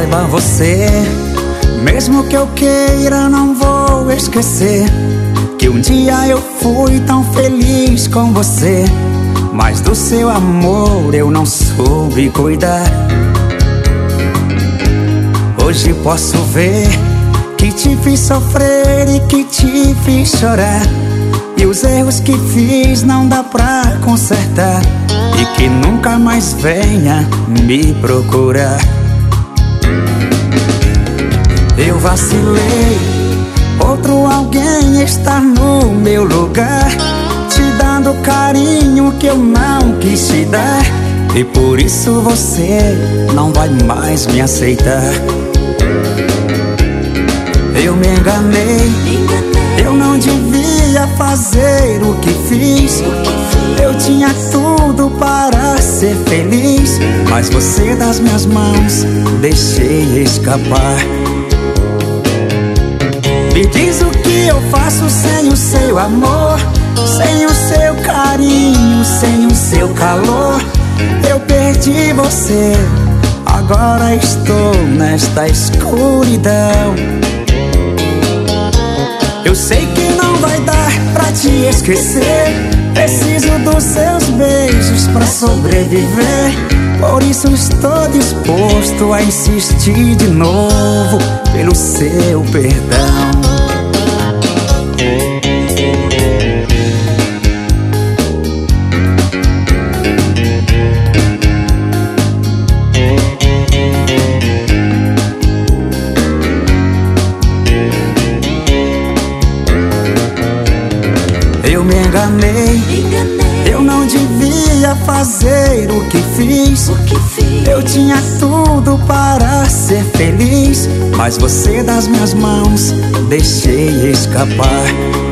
Saiba você, mesmo que eu queira, não vou esquecer que um dia eu fui tão feliz com você, mas do seu amor eu não soube cuidar. Hoje posso ver que te fiz sofrer e que te fiz chorar, e os erros que fiz não dá pra consertar, e que nunca mais venha me procurar. Eu vacilei, outro alguém está no meu lugar, te dando carinho que eu não quis te dar, e por isso você não vai mais me aceitar. Eu me enganei, eu não devia fazer o que fiz. Eu tinha tudo para ser feliz, mas você das minhas mãos deixei escapar. Me diz o que eu faço sem o seu amor, sem o seu carinho, sem o seu calor. Eu perdi você, agora estou nesta escuridão. Eu sei que não vai dar pra te esquecer, preciso dos seus beijos pra sobreviver. Por isso estou disposto a insistir de novo pelo seu perdão. Eu me enganei, eu não devia fazer o que fiz. Eu tinha tudo para ser feliz, mas você das minhas mãos deixei escapar.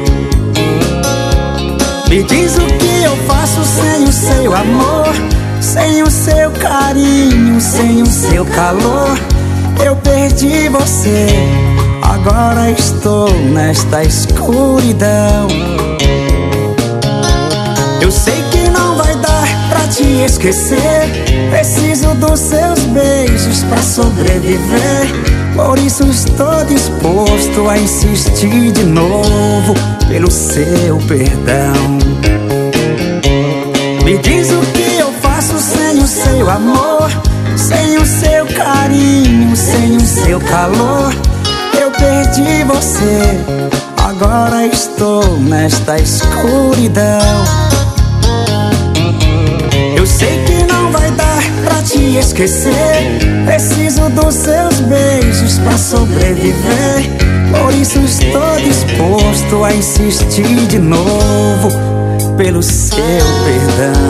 Me diz o que eu faço sem o seu amor, sem o seu carinho, sem o seu calor. Eu perdi você, agora estou nesta escuridão. Eu sei que não vai dar pra te esquecer, preciso dos seus beijos pra sobreviver. Por isso estou disposto a insistir de novo pelo seu perdão. Me diz o que eu faço sem o seu amor, sem o seu carinho, sem o seu calor. Eu perdi você, agora estou nesta escuridão. Eu sei que não vai dar pra te esquecer, preciso dos seus beijos pra sobreviver. Por isso estou disposto a insistir de novo pelo seu perdão.